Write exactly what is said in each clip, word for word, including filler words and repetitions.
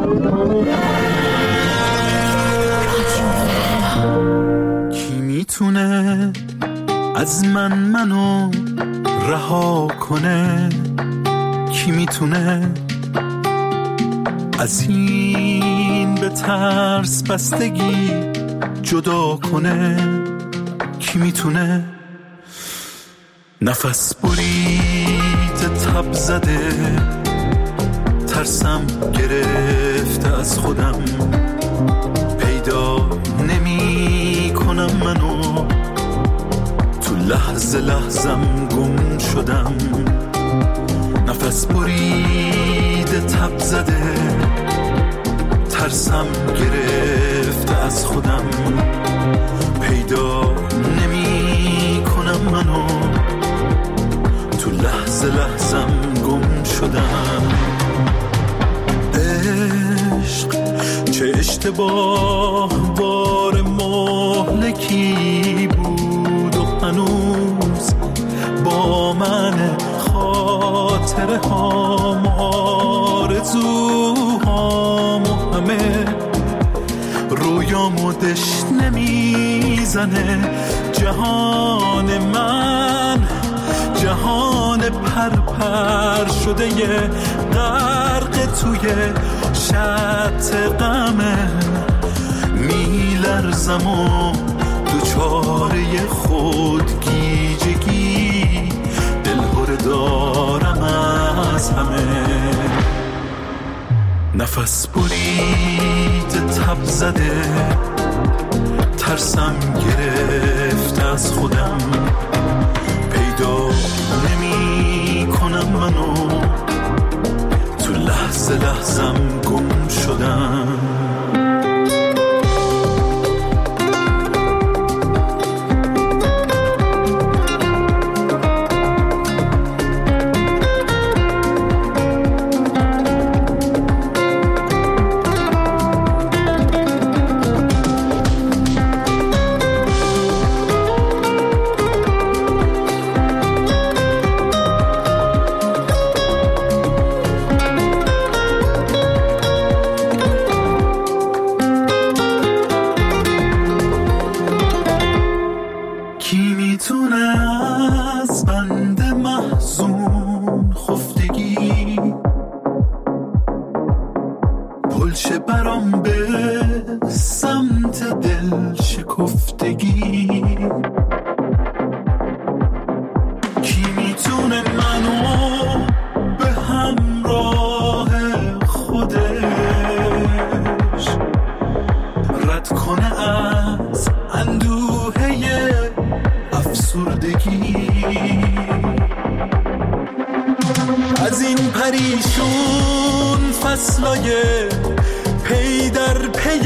کی میتونه از من منو رها کنه؟ کی میتونه از این به ترس بستگی جدا کنه؟ کی میتونه نفس برید تب زده ترسم گرفته از خودم پیدا نمی کنم منو تو لحظه لحظم گم شدم نفس برید تب زده ترسم گرفته از خودم پیدا نمی کنم منو تو لحظه لحظم گم شدم عشق چه اشتباه بار مهلکی بود و هنوز با من خاطره هام آرزوهام و همه رویامو دش نمیزنه جهان من جهان پرپر شده یه غرق توی شط غمه میلرزم و دوچاره خودگیجگی دلهره دارم از همه نفس برید تب زده ترسم گرفت از خودم پیدا نمی کنم منو تو لحظه لحظم گم شدم از این پریشون فصلای پی در پی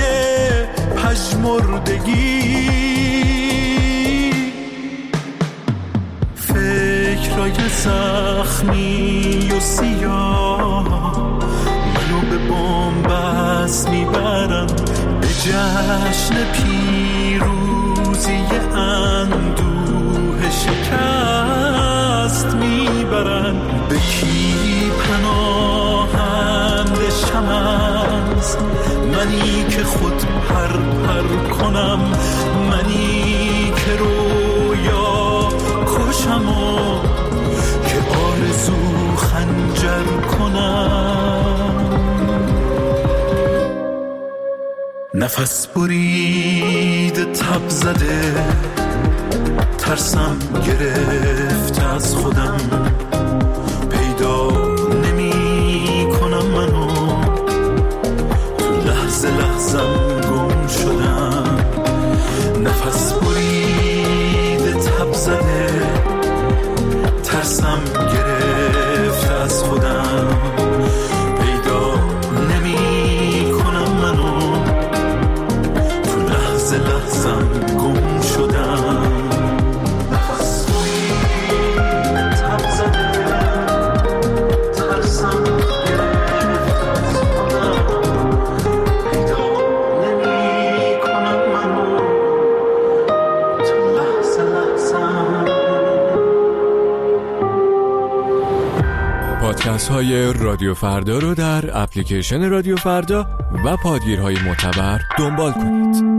پژمردگی فکرای زخمی و سیاه منو به بن‌بست میبرن به جشن پیروزی اندوه شکست میبرن به کی پناهنده شم از منی که خود پر پر کنم منی که رویا کشم و که آرزو خنجر کنم نفس برید تب زده ترسم گرفت از خودم پیدا نمی کنم منو تو لحظه لحظم گم شدم نفس برید تب زده ترسم گرفت از خودم پیدا نمی کنم منو تو لحظه لحظم گم شدم نفس برید تب زده های رادیو فردا رو در اپلیکیشن رادیو فردا و پادگیرهای معتبر دنبال کنید.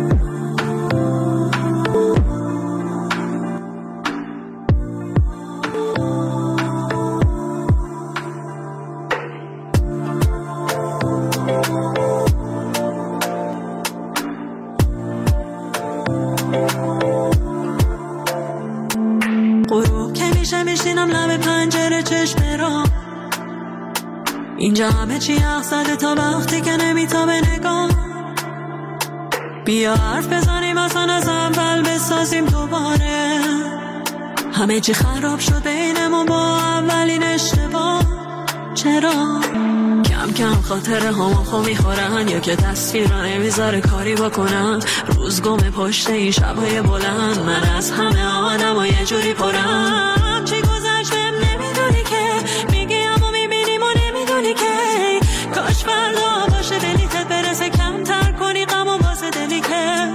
غروب که میشه میشینم لب پنجره چشم را، اینجا همه چی حق زده تا وقتی که نمیتابه نگاه. بیا حرف بزنیم اصلا از اول بسازیم دوباره، همه چی خراب شد بینمون با اولین اشتباه. چرا کم کم خاطره همون خو میخورن، یا که تصویر را نمیذاره کاری بکنن. روز گم پشت این شبهای بلند، من از همه آدم و یه جوری پرم. چی گذشتم نمیدونی که میگی اما میبینیم و نمیدونی که کاش فردا باشه دلیتت برسه، کم تر کنی غم و واسه دلی که.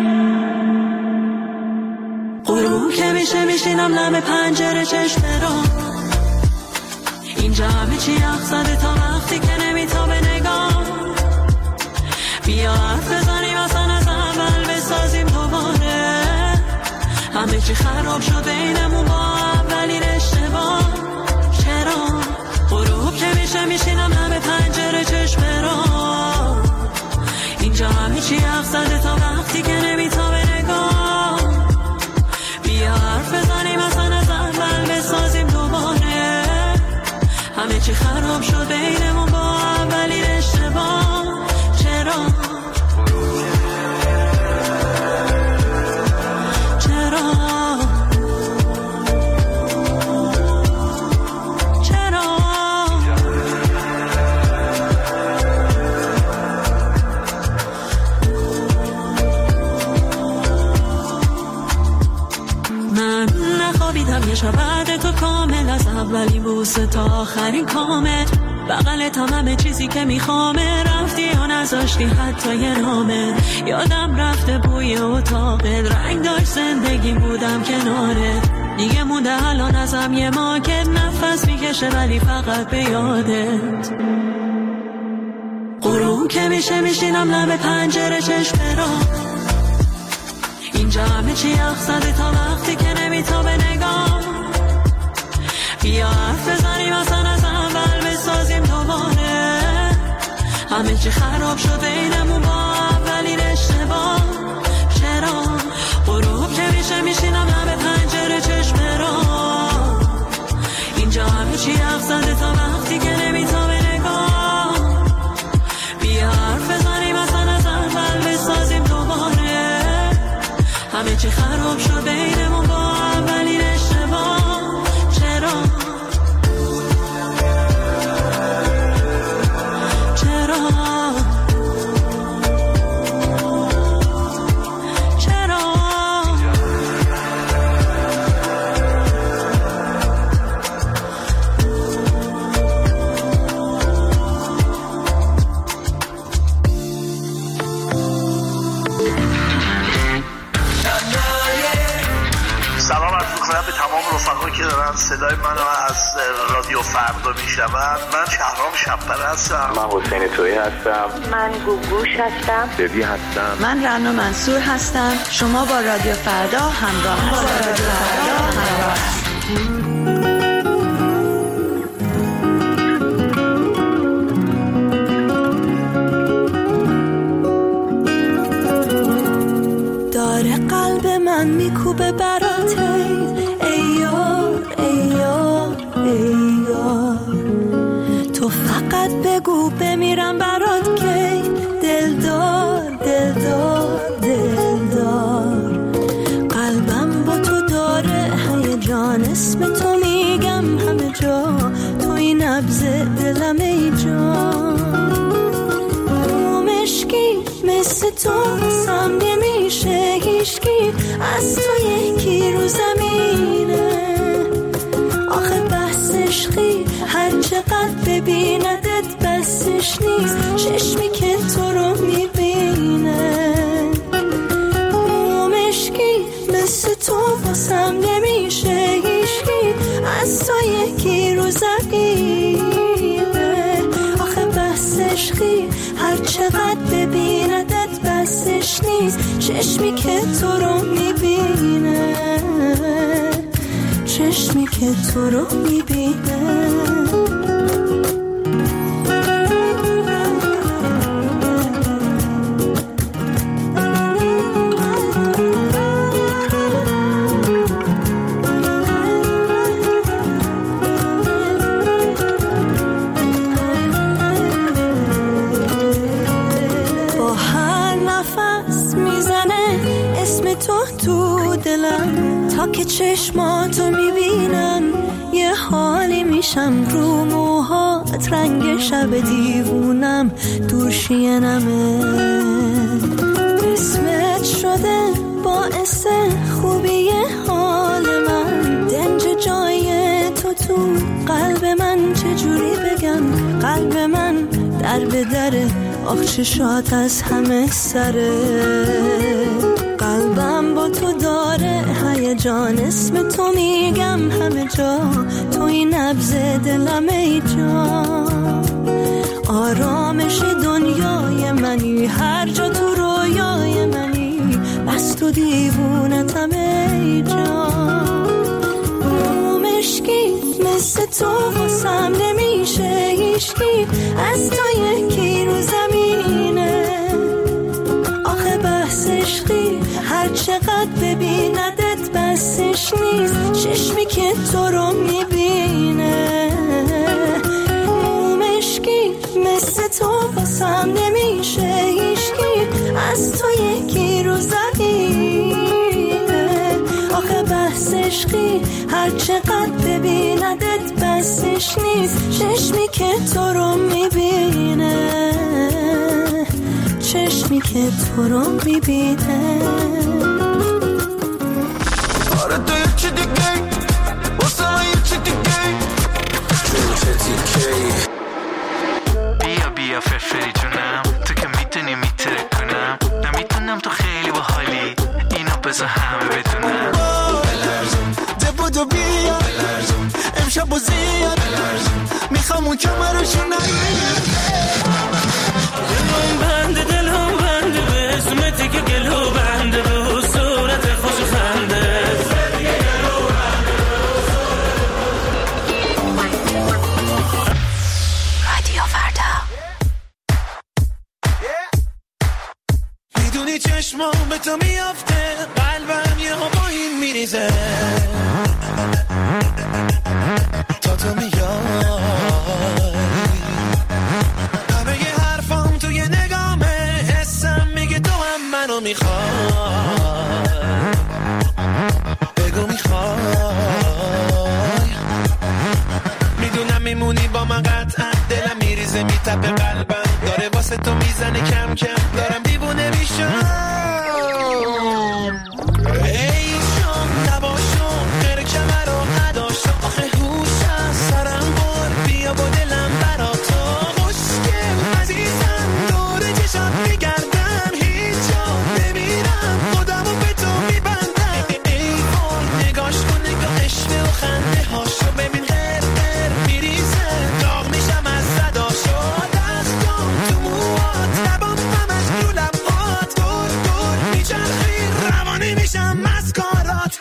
غروب که میشه میشینم لب پنجره چشم را، اینجا همه چی حق زده تا وقتی که نمیتابه نگاه. بیا حرف بزنیم اصلا از اول بسازیم دوباره، همه چی خراب شد بینمون با اولین اشتباه. چرا غروب که میشه میشینم لب پنجره چشم را، اینجا همه چی حق زده تا وقتی که نمیتابه نگاه. بیا حرف بزنیم اصلا از اول بسازیم دوباره، همه چی خراب شد بینمون با اولین اشتباه. چرا چرا چرا من نخوابیدم یه شب بعد تو کامل، از اولی بوسه تا آخرین کامل. بغلت هم همه چیزی که میخوامه، رفتی یا نذاشتی حتی یه نامه. یادم رفته بوی اتاقت، رنگ داشت زندگی بودم کناره. دیگه مونده الان ازم یه ماکت، نفس میکشه ولی فقط به یادت. غروب که میشه میشینم لب پنجره چشم را، اینجا همه چی حق زده تا وقتی که نمیتابه نگاه. بیا حرف بزنیم اصلا از اول بسازیم دوباره، همه چی خراب شد بینمون با اولین اشتباه. چرا غروب که میشه میشینم لب پنجره چشم را، اینجا همه چی حق زده تا وقتی که نمیتابه نگاه. بیا حرف بزنیم اصلا از اول بسازیم دوباره، همه چی خراب شد بینمون با اولین اشتباه. چرا چرا چرا سلام عرض می‌کنم به تمام رفقایی که دارن صدای منو از رادیو فردا میشنون. من شهرام شب‌پره هستم. من حسین تویی هستم. من گوگوش هستم. ببی هستم. من رنا منصور هستم. شما با رادیو فردا همراه هستید. رادیو فردا همراه هستید. داره قلب من میکوبه برات، ای یار ای یار ای یار. تو فقط بگو بمیرم برات که دلدار دلدار دلدار. قلبم با تو داره هیجان، اسم تو میگم همه جا، تو این نبض دلم ای جان. مشکی مثل تو سم نمیشه هیچکی، از تو یکی رو زمینه. آخه بحث عشقی هر چقدر ببیندت بسش نیست، چشمی که تو رو میبینه. مشکی مثل تو واسم نمیشه هیچکی، از تو یکی رو زمینه. عشقی هر چقدر ببیندت بسش نیست، چشمی که تو رو میبینه، چشمی که تو رو میبینه. که چشماتو میبینم یه حالی میشم، رو موهات رنگ شب دیوونم دور شینمه. اسمت شده باعث خوبی حال من، دنج جای تو تو قلب من، چجوری بگم قلب من در به دره، آخ چشات از همه سره. قلبم با تو داره هیجان، اسم تو میگم همه جا، تو این نبض دلم ای جان. آرامش دنیای منی، هر جا تو رویای منی، بس تو دیوونتم ای جان. مشکی مثل تو واسم نمیشه هیچکی، از تو یکی رو زمینه. آخه بحث عشقی هر چقدر ببیندت بسش نیست، چشمی که تو رو میبینه. مومشکی مثل تو واسم نمیشه هیچکی، از تو یکی رو زمینه. آخه بحث عشقی هر چقدر ببیندت بسش نیست، چشمی که تو رو میبینه، چشمی که تو رو میبینه. آره تو یه چی دیگه، واسه من یه چی دیگه، چه دیگه. بیا بیا فرفری جونم، تو که میتونی میتره کنم، نمیتونم تو خیلی باحالی، اینو بذار همه بدونم. بلرزم دبودو بیا، بلرزم امشب و زیاد، بلرزم میخوام اون کمرشو نگیر. دلم بنده دلم بنده به اسمتی که گلو بنده به صورت خوش خنده. رادیو فردا. میدونی چشمام به تو میافته، قلبم یه ها با این میریزه، تا تو میای همه یه حرفام توی نگامه، حسم میگه تو هم منو میخوای، بگو میخوای. میدونم میمونی با من قطعا، دلم میریزه میتپه قلبم، داره واسه تو میزنه کم کم، دارم دیوونه میشم. ای شام نباشم غیر کمر و نداشتم، آخه هوش از سرم بر، بیا با دلم برا تو خوشگل عزیزم، دوره چشات میگردم هیچ جا نمیرم، خودمو به تو میبندم. ای وای نگاش کن نگاهش و خنده هاشو ببین، غیر غیر میریزه، داغ میشم از صداشو، دستام تو موهات، لبام همش رو لبهات، دور دور میچرخی روانی میشم از کارات.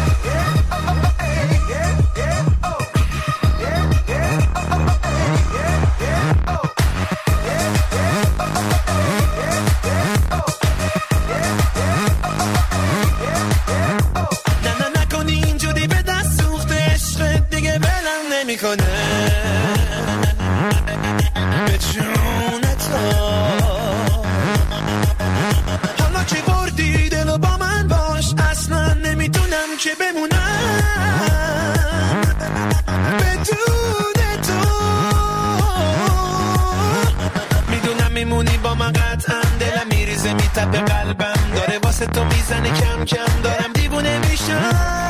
نه نه نکنی اینجوری به دست سوخته، عشقت دیگه بلم نمیکنه به جون تو. حالا که بردی دلو با من باش، اصلا نمیتونم که بمونم بدون تو. میدونم میمونی با من قطعا، دلم میریزه میتپه قلبم، داره واسه تو میزنه کم کم، دارم دیوونه میشم.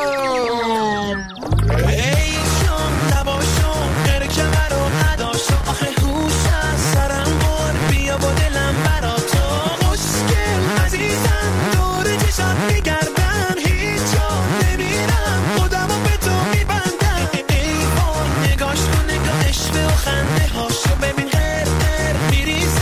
ای شام نباشم غیر کمر و نداشتم، آخه هوش از سرم بر، بیا با دلم برا تو خوشگل عزیزم، دوره چشات میگردم هیچ جا نمیرم، خودمو به تو میبندم. ای وای نگاش کن نگاهش و خنده هاشو ببین، غیر غیر میریزه،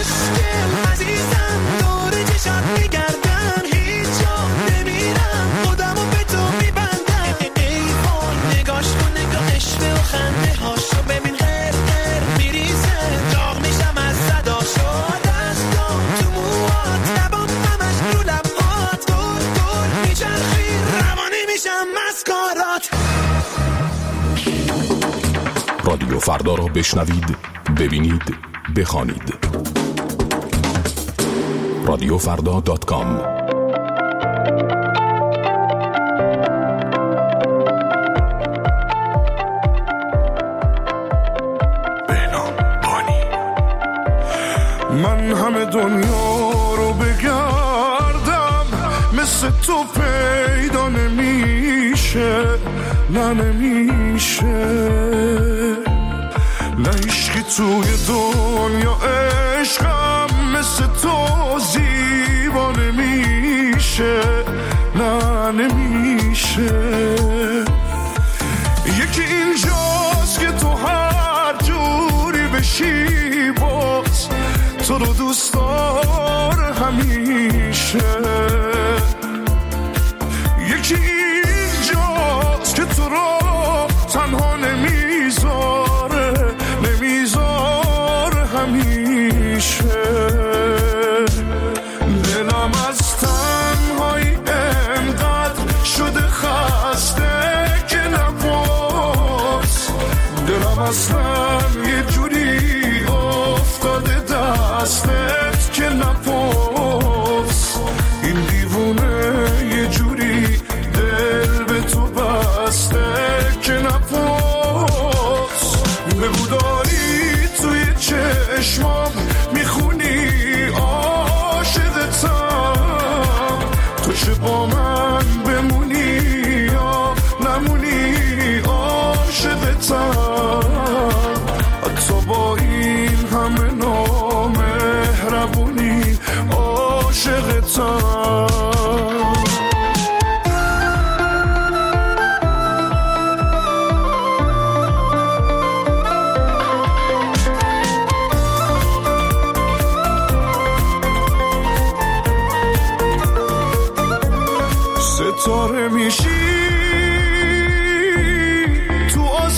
خوشگل عزیزم دور چشات میگردم هیچ جا نمیرم خودمو به تو میبندم ای وای نگاش کن نگاهش و خنده هاشو ببین غیر غیر میریزه داغ میشم از صداشو دستام تو موهات لبام همش رو لبهات گل گل میچرخی روانی میشم مسکارات. رادیو فردا را بشنوید، ببینید، بخوانید. رادیو فردا دات کام. من همه دنیا رو بگردم مثل تو پیدا نمیشه، نه نمیشه، نه عشقی توی دنیا عشقم مثل تو زیبا نمیشه، نه نمیشه. یکی اینجاست که تو هر جوری بشی باز تو رو دوست داره همیشه. یکی اینجاست که تو رو تنها نمیذاره نمیذاره همیشه. دلم از تنهایی انقدر شده خسته که نباز، دلم اصلا یه جوری افتاده دستت که نپاس. این دیوونه یه جوری دل به تو بسته که نپاس. بگو داری توی چشمام میخونی عاشقتم، تو چه با من بمونی یا نمونی عاشقتم. حتی با این همه نامهربونی عاشقتم. ستاره میشی تو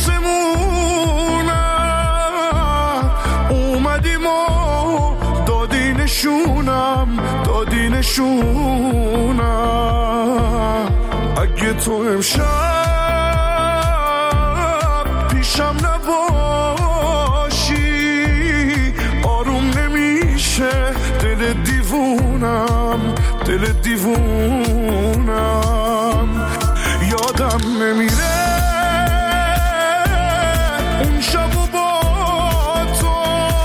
آسمونم، اومدیم و دادی نشونم دادی نشونم. اگه تو امشب پیشم نباشی آروم نمیشه دل دیوونم دل دیوونم. یادم نمیره اون شب و با تو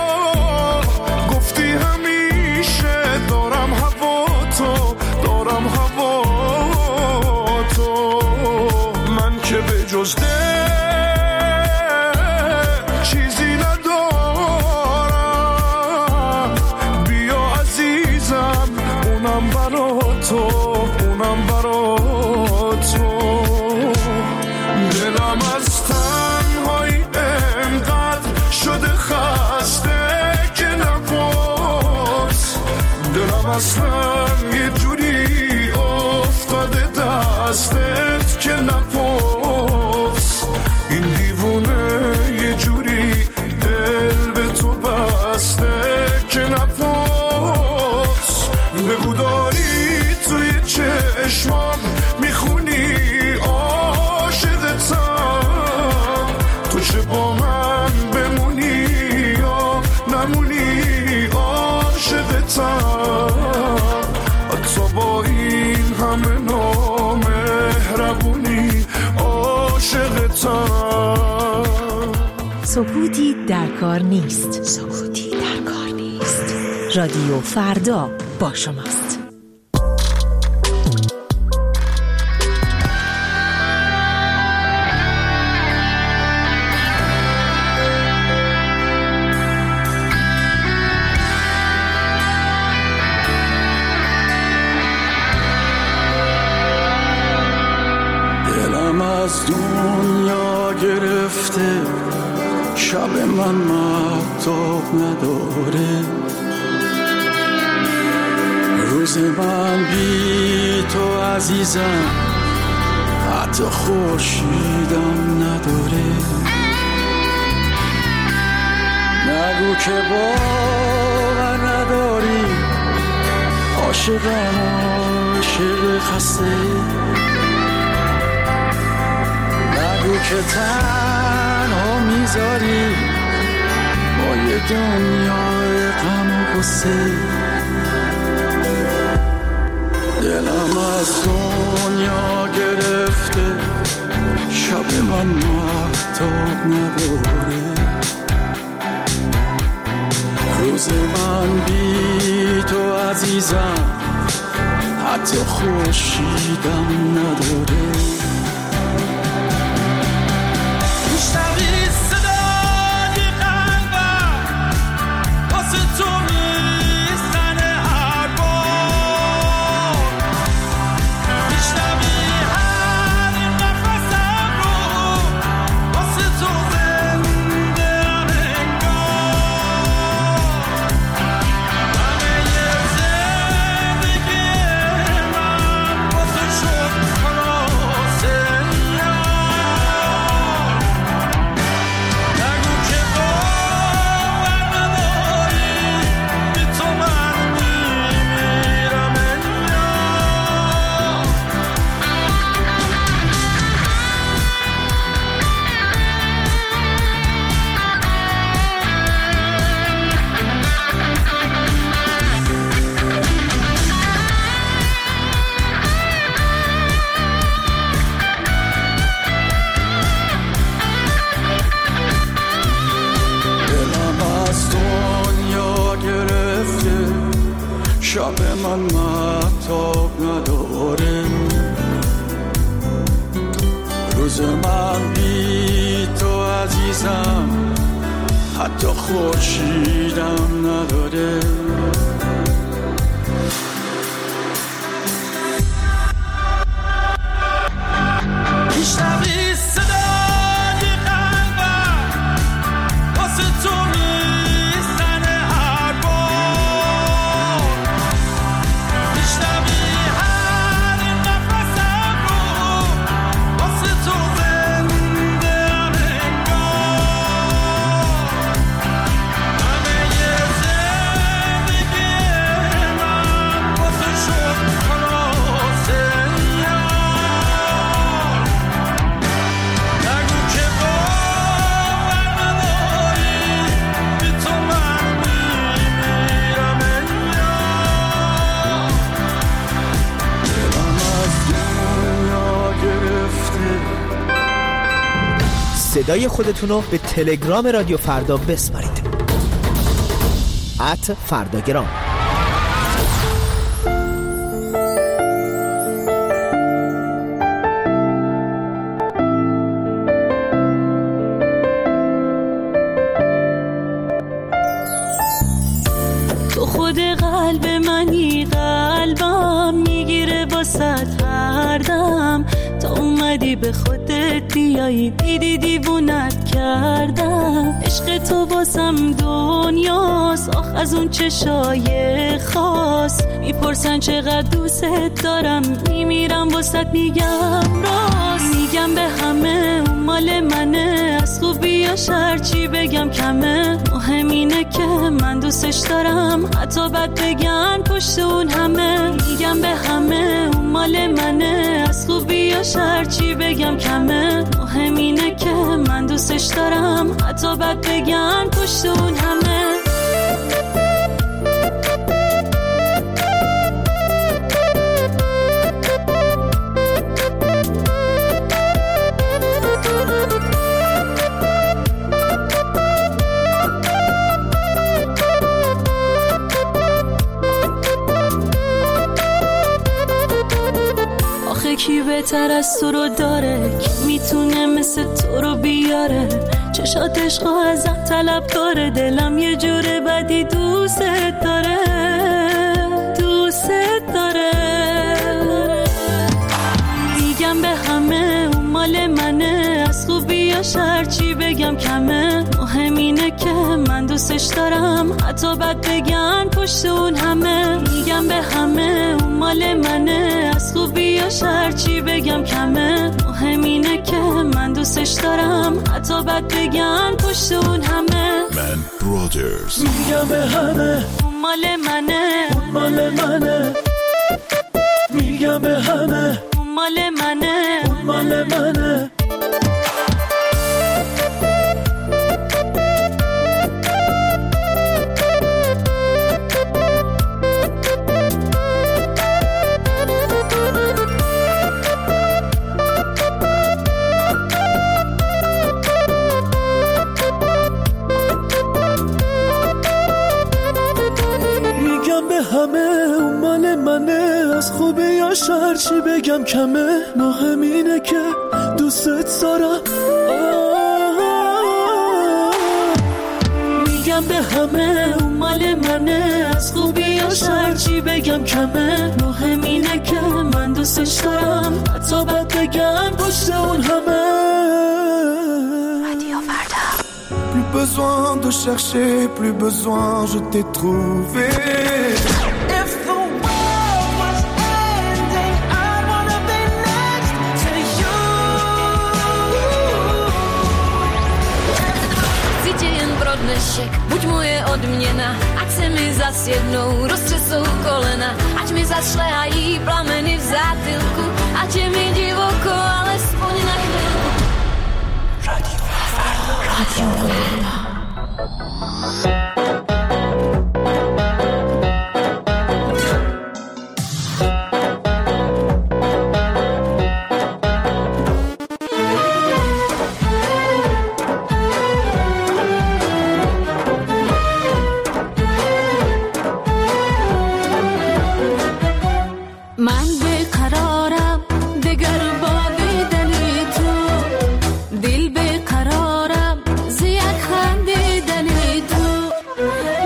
گفتی همیشه دارم هوا تو دارم هوا تو. من که به جز دل چیزی ندارم، بیا عزیزم اونم برا تو اونم برا تو. دلم از تنهایی انقدر شده خسته که نپاس، دلم اصلا یه جوری افتاده دستت که نپاس. این دیوونه یه جوری دل به تو بسته که نپاس. بگو داری توی چشمام میخونی عاشقتم، تو چه با من بمونی یا نمونی عاشقتم. حتی با این همه نامهربونی عاشقتم. سکوتی در کار نیست، سکوتی در کار نیست. رادیو فردا با شماست. دلم از دنیا گرفته، شب من مهتاب نداره، روز من بی تو عزیزم حتی خورشیدم نداره. نگو که باور نداری عاشقم عاشق خسته. نگو که تنها میذاری با یه دنیای غم و غصه. دلم از دنیا گرفته شب من مهتاب نداره. روز من بی تو عزیزم حتی خورشیدم نداره. میشنوی صدای قلبم واسه تو میزنه هر بار. میشنوی هر نفسم رو واسه تو زنده ام انگار. همه زندگی من واسه شد خلاصه. نگو که باور نداری بی تو من میمیرم انگار. دلم از دنیا گرفته شب من مهتاب نداره. روز من بی تو عزیزم حتی خورشیدم نداره. میشنوی صدای قلبم واسه تو میزنه هر بار. میشنوی هر نفسم رو واسه تو زنده ام انگار. همه زندگی من واسه شد خلاصه. نگو که باور نداری بی تو من میمیرم انگار. دلم از دنیا گرفته. صدای خودتون رو به تلگرام رادیو فردا بسپارید. ات فرداگرام. تو خود قلب منی، قلبم میگیره واسه هر دم. تا اومدی به خودت بیایی دیدی دیوونت کردم. عشق تو واسم دنیاست، آخ از اون چشای خاص. میپرسن چقدر دوست دارم، میمیرم واسه میگم راست. میگم به همه اون مال منه، از خوبی یا شر چی بگم کمه. مهم اینه که من دوستش دارم، حتی بد بگن پشت اون همه. میگم به همه اون مال منه، از خوبی یا شر چی بگم کمه. مهم اینه که من دوستش دارم، حتی بد بگن پشت اون همه. کی بهتر از تو رو داره، کی میتونه مثل تو رو بیاره. چشات عشق و ازم طلب داره، دلم یه جوره بدی دوست داره، دوست داره. میگم به همه اون مال منه، از خوبی یا شر چی بگم کمه. مهم اینه که من دوست دوستش دارم، حتی بد بگن پشت اون همه. میگم به همه اون مال منه، از خوبی یا شر چی بگم کمه. مهم اینه که من دوستش دارم، حتی بد بگن پشت اون همه. من برادرز. میگم به همه اون مال منه، اون مال منه. میگم به همه اون مال منه، اون مال منه. همه اون مال منه، از خوبی یا شر چی بگم کمه. مهم اینه که دوستت دارم. میگم به همه اون مال منه، از خوبی یا شر چی بگم کمه. مهم اینه که من دوستش دارم، حتی بد بگم پشت اون همه. رادیو فردا. Plus besoin de chercher, plus besoin, je t'ai trouvé. If the world was ending, I'd wanna be next to you. Cítě jen pro dnešek, buď moje odměna, ať se mi zas jednou roztřesou kolena, ať mi zašlehají plameny v zátylku, ať je mi divoko, alespoň na chvilku. Radio Fardo, Radio Fardo. من بیقرارم دگر با دیدنی تو، دل بیقرارم زیاد خندیدنی تو.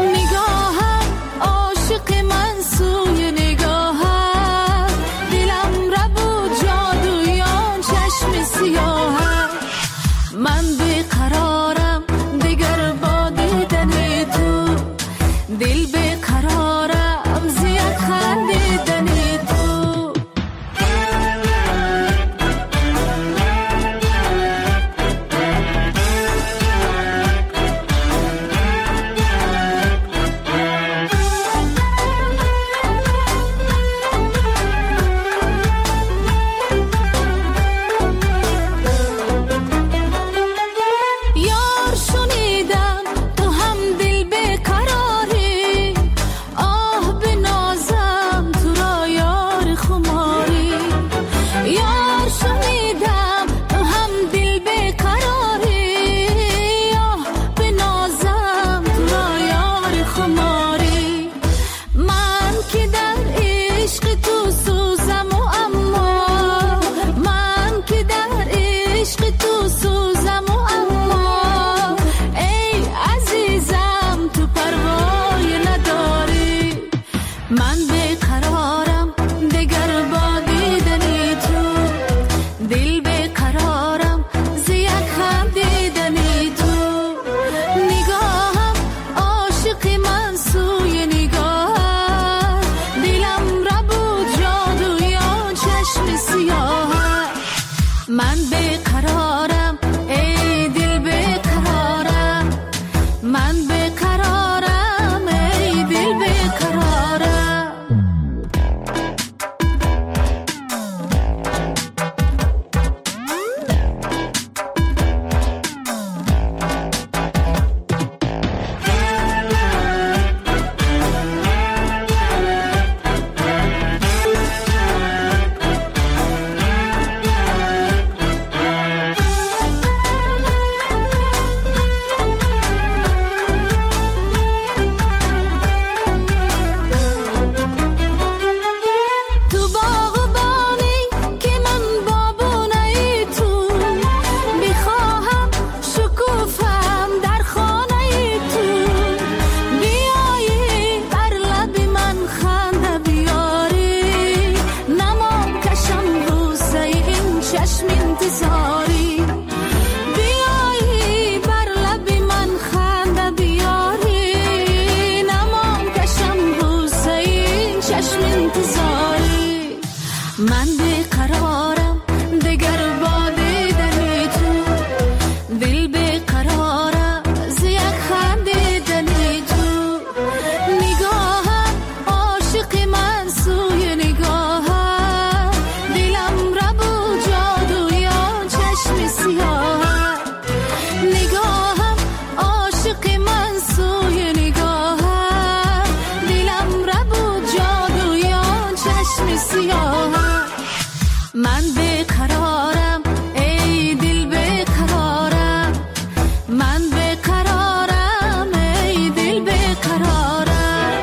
من بیقرارم دگر با دیدن تو، دل بیقرارم از یک خندیدن تو. نگاهم عاشق من سوی نگاهم، دلم را بو جادویان چشم سیاه. نگاهم عاشق من سوی نگاهم، دلم را بو جادویان چشم سیاه. من بیقرارم ای دل بیقرارم، من بیقرارم ای دل بیقرارم.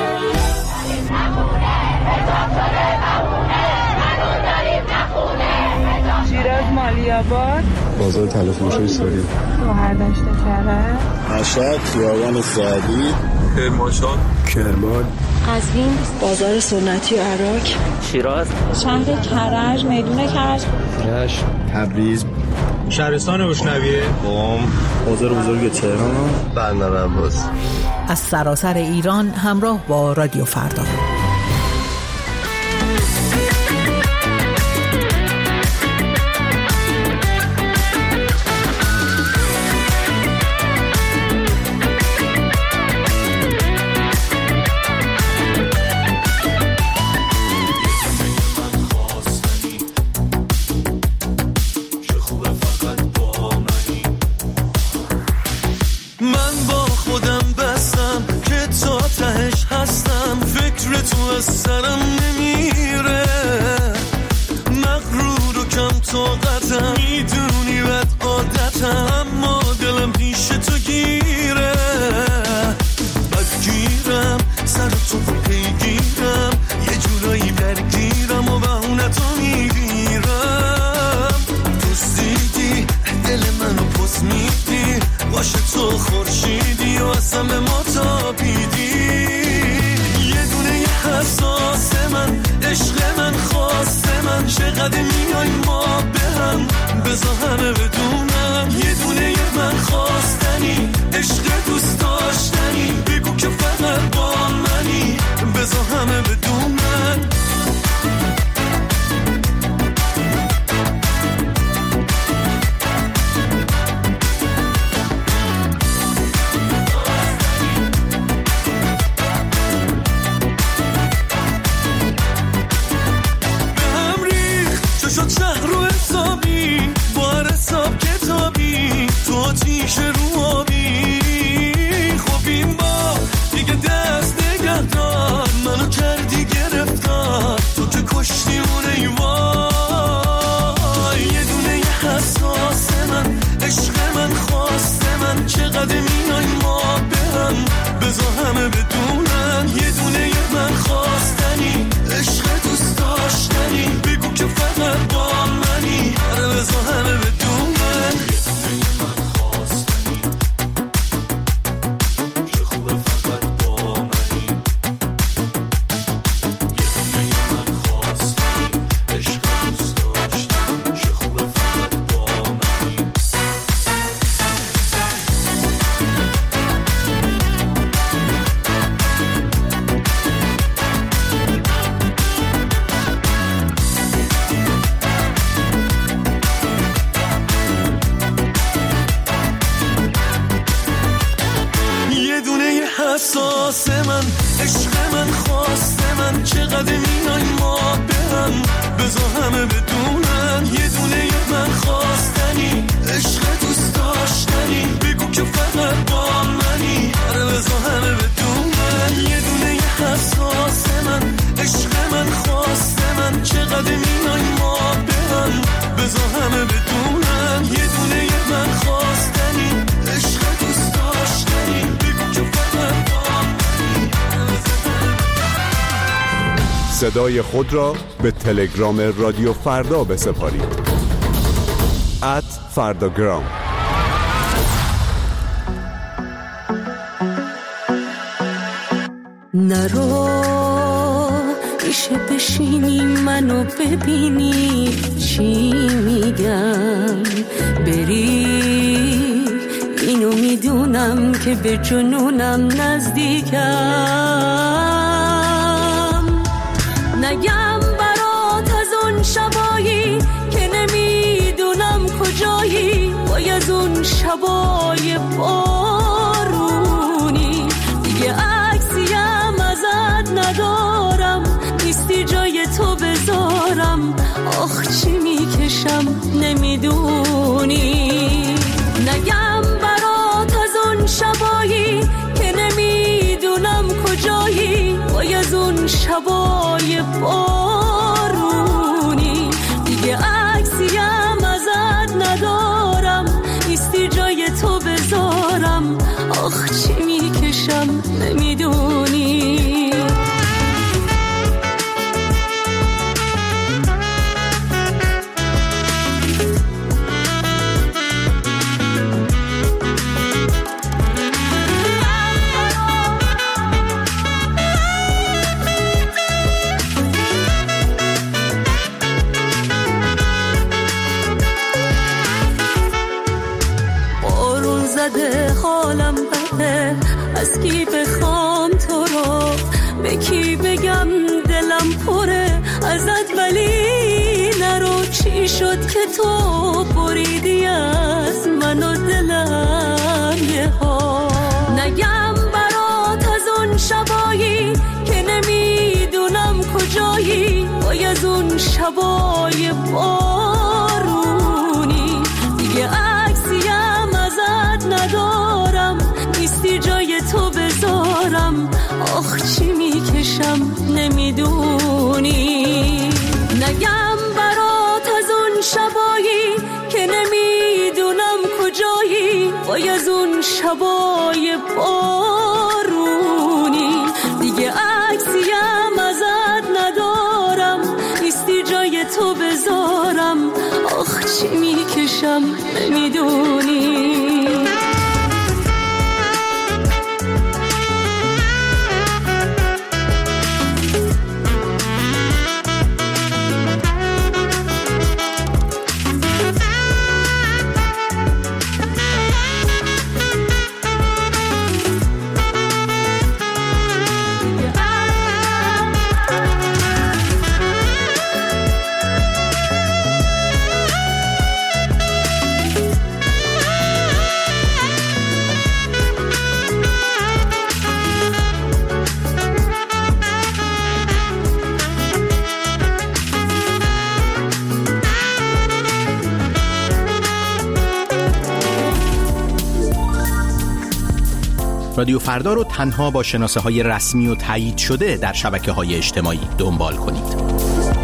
شیراز مالیاباد، بازار تلفروشی سوری، گوهر دشت کرج، مشهد خیابان سعدی، کرمانشاه، کرمان، قزوین بازار سنتی و عراق، شیراز شهر کرج، میدون کرج، رشت، تبریز، شهرستان بوشنویه، قم، بازار بزرگ تهران، بندر عباس. از سراسر ایران همراه با رادیو فردا. سرم نمیره مغرور و کم طاقتم، میدونی بد عادتم، اما دلم پیش تو گیره. بدگیرم سر تو پیگیرم، یه جورایی درگیرم و بهونتو میگیرم. پوسیدی دل منو پس میدی، باشه تو خورشیدی و اصلا به ما تابیدی. حساس من عشق من خواست من، چقدر میای ما به هم، بذار همه بدونم یه دونه یه من خواستنی، عشق دوست داشتنی، بگو که فقط با منی، بذار همه بدونم. آتیش رو آبی خب این با دیگه دست نگه دار، منو کردی گرفتار، تو که کشتی اون ایوای. یه دونه یه حساس من عشق من خواست من، چقدر میای ما به هم، بذار همه بدونن یه دونه یه من خواستنی، عشق دوست داشتنی، بگو که فقط با منی، آره بذار همه بدونن. حساس من عشق من خواست من، چقدر میای ما به هم، بذار همه بدونن یه دونه یه من خواستنی، عشق دوست داشتنی، بگو که فقط با منی، آره بذار همه بدونن یه دونه یه حساس من عشق من خواست من، چقدر میای ما به هم، بذار همه بدونن یه دونه یه من خواستنی، عشق دوست داشتنی، بگو که فقط با صدای خود را به تلگرام رادیو فردا بسپارید. ات فرداگرام. نرو میشه بشینی منو ببینی چی میگم، بری اینو میدونم که به جنونم نزدیکم، نگم برات از ندارم، نیستی جای تو بذارم. آخ چی میکشم نمیدونی، نگم برات از اون شبایی که نمیدونم کجایی، وای از اون شبای بارونی. دیگه عکسیم ازت ندارم، نیستی جای تو بذارم. آخ چی میکشم نمیدونی. حالم بده، از کی بخوام تو رو، به کی بگم دلم پره ازت، ولی نرو. چی شد که تو بریدی از من و دلم یه ها، نگم برات از اون شبایی که نمیدونم کجایی، وای از اون شبای بارونی. دیگه عکسیم ازت ندارم، نیستی جای تو بذارم. آخ چی میکشم نمیدونی، نگم برات از اون شبایی که نمیدونم کجایی، وای از اون شبای بارونی. دیگه عکسیم ازت ندارم، نیستی جای تو بذارم. آخ چی میکشم نمیدونی. رادیو فردا رو تنها با شناسه های رسمی و تایید شده در شبکه های اجتماعی دنبال کنید.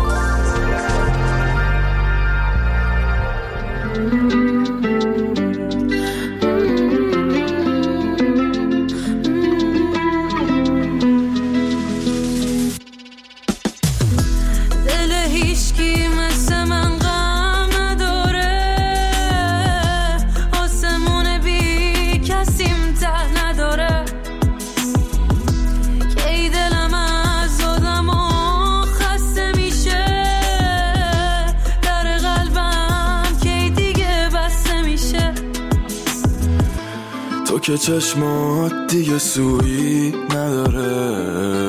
که چشمات دیگه سویی نداره،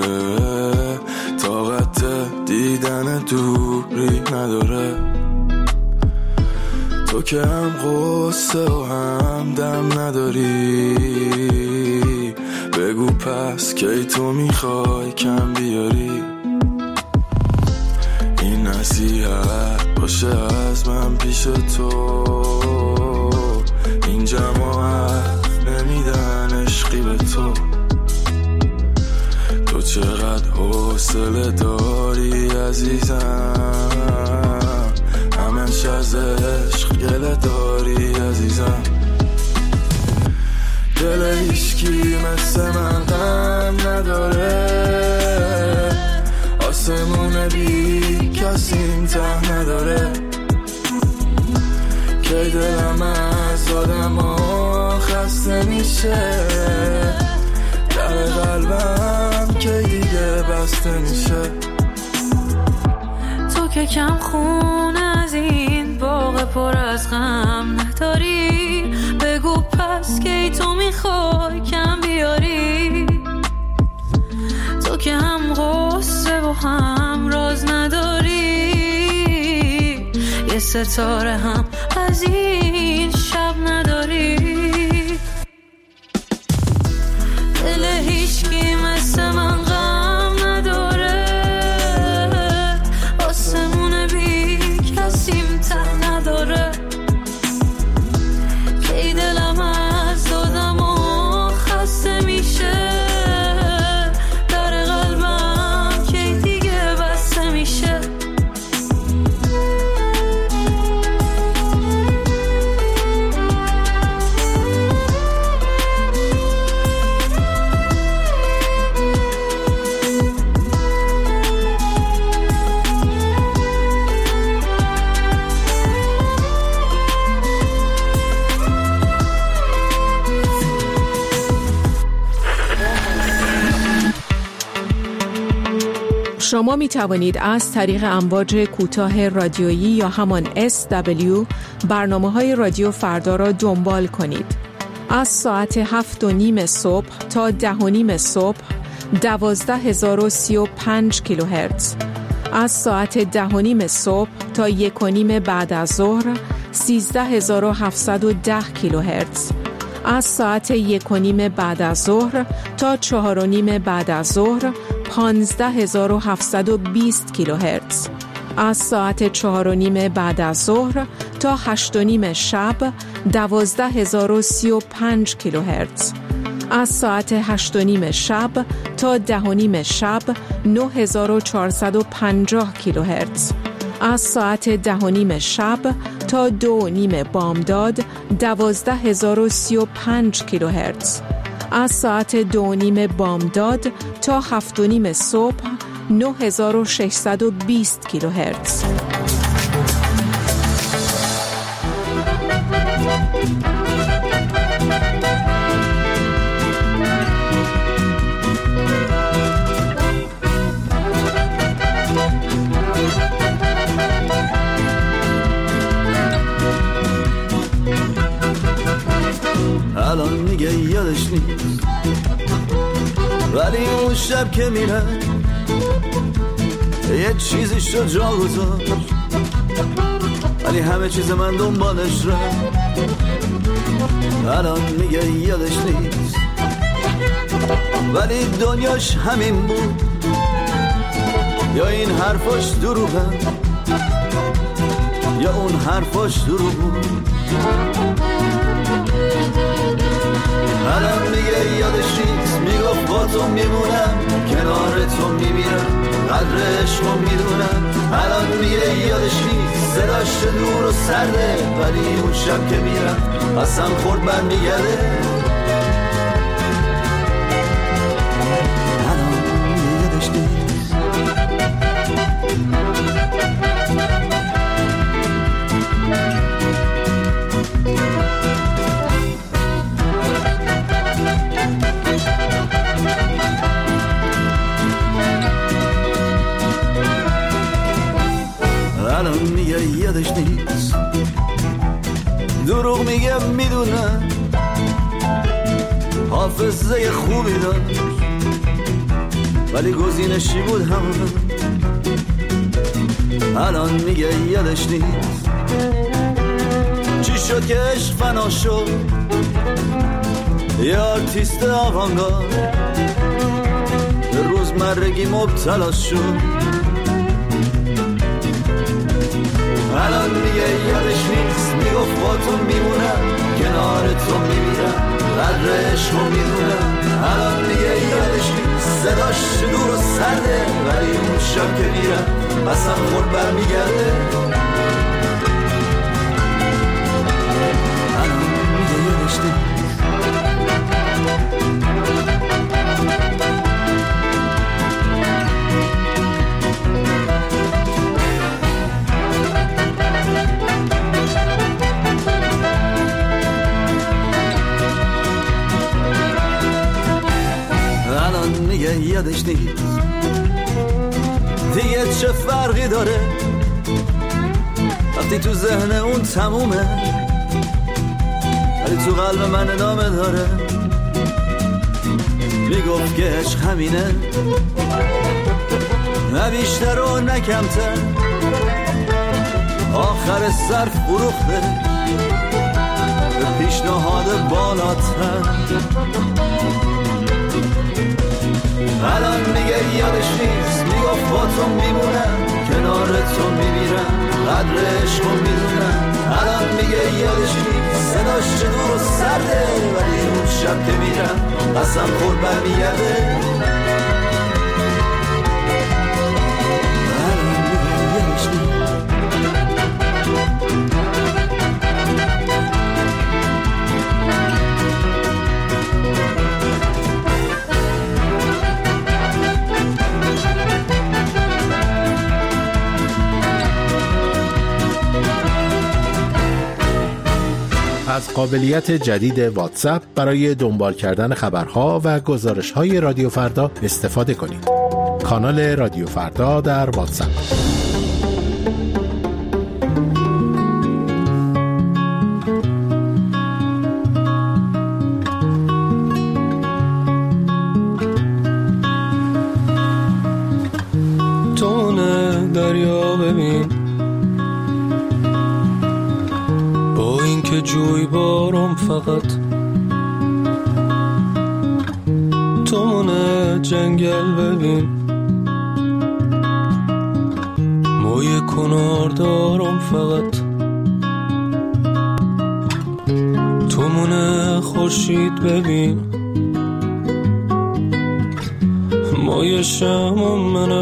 طاقت دیدن دوری نداره. تو که هم قصه و هم دم نداری، بگو پس کی تو میخوای کم بیاری. این نصیحت باشه از من پیش تو، این جماعت نمیدن عشقی به تو. تو چقدر حوصله داری عزیزم، همش از عشق گله داری عزیزم. دل هیچکی مثل من غم نداره، آسمون بی کسی ته نداره. که دلم از آدم ها خسته میشه، در قلبم که دیگه بسته میشه. تو که کم خون از این باغ پر از غم نداری، بگو پس که تو میخوای کم بیاری. تو که هم غصه و هم راز نداری، یه ستاره هم از این شب نداری. دل هیچکی مثل من غم نداره، شما می توانید از طریق امواج کوتاه رادیویی یا همان اس دبلیو برنامه های رادیو فردا را دنبال کنید. از ساعت هفت و نیم صبح تا ده و نیم صبح دوازده هزار و سی و پنج کیلوهرتز، از ساعت ده و نیم صبح تا یک و نیم بعد از ظهر سیزده هزار و هفتصد و ده کیلوهرتز، از ساعت یک و نیم بعد از ظهر تا چهار و نیم بعد از ظهر پانزده هزار و هفتصد و بیست کیلوهرتز، از ساعت چهار و نیم بعد از ظهر تا هشت و نیم شب دوازده هزار و سی و پنج کیلوهرتز، از ساعت هشت و نیم شب تا ده و نیم شب نه هزار و چهارصد و پنجاه کیلوهرتز، از ساعت ده و نیم شب تا دو و نیم بامداد دوازده هزار و سی و پنج کیلوهرتز، از ساعت دو و نیم بامداد تا هفت و نیم صبح نه هزار و ششصد و بیست کیلوهرتز. الان میگه یادش نیست، ولی اون شب که میره یه چیزی شد جا گذاشت، ولی همه چیز من دنبالش را. الان میگه یادش نیست، ولی دنیاش همین بود، یا این حرفاش دروغه یا اون حرفاش دروغ بود. الان میگه یادش نیست، میگفت با تو میمونم کنار تو میمیرم قدر عشقو میدونم. الان میگه یادش نیست، صداش دور و سرده، ولی اون شب که میرم قسم خورد برمیگرده. الان میگه یادش نیست. الان میگه یادش نیست، دروغ میگه میدونم، حافظه خوبی داشت ولی گزینشی بود همون. الان میگه یادش نیست، چی شد که عشق فنا شد، یه آرتیست آوانگارد به روزمرگی مبتلا شد. الان میگه یادش نیست، میگفت با تو میمونم کنار تو میمیرم قدر عشقو میدونم. الان میگه یادش نیست، صداش دور و سرده، ولی اون شب که میرم قسم خورد برمیگرده. الان میگه یادش نیست. میگه یادش نیست، دیگه چه فرقی داره وقتی تو ذهن اون تمومه، ولی تو قلب من ادامه داره. میگفت که عشق همینه، نه بیشتر و نه کمتر، آخر سر فروخته به پیشنهاد بالاتر. الان میگه یادش نیست، میگفت با تو میمونم کنار تو میمیرم قدر عشقو میدونم. الان میگه یادش نیست، صداش دور و سرده، ولی اون شب که میرم قسم خورد برمیگرده. الان میگه یادش نیست. از قابلیت جدید واتساپ برای دنبال کردن خبرها و گزارش‌های رادیو فردا استفاده کنید. کانال رادیو فردا در واتساپ. دریا ببین با اینکه جوی بارم فقط تو مونه جنگل ببین موی کنار دارم فقط تو مونه خورشید ببین مای شمم من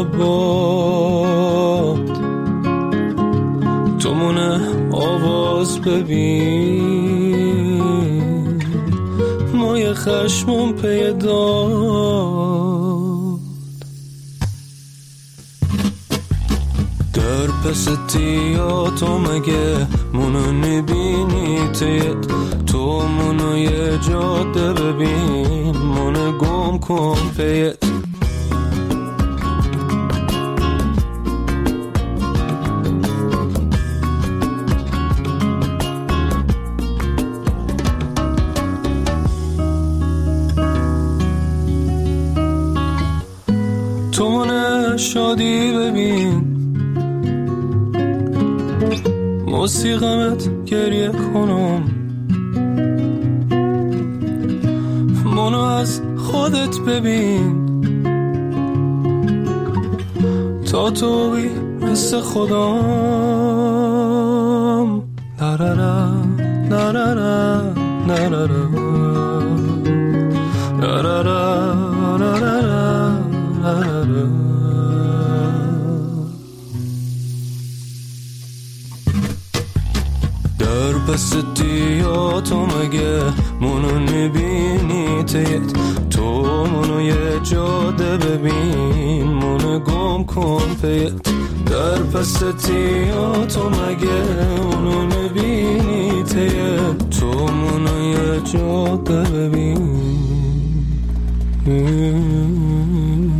باد تو مونه آواز ببین مای خشمم پیداد در پس تیا تو مگه منو نبینی تیت تو منو یه جاده ببین منو گم کن پیت تو منه شادی ببین موسیقمت گریه کنم منو از خودت ببین تا توی مثل خودم نرارا نرارا نرارا نرارا نرارا در بستی یا تو مگه منو نبینی تیت تو منو یه جاده ببین منو گم کن پیت در پستی یا تو مگه منو نبینی تیت تو منو یه جاده ببین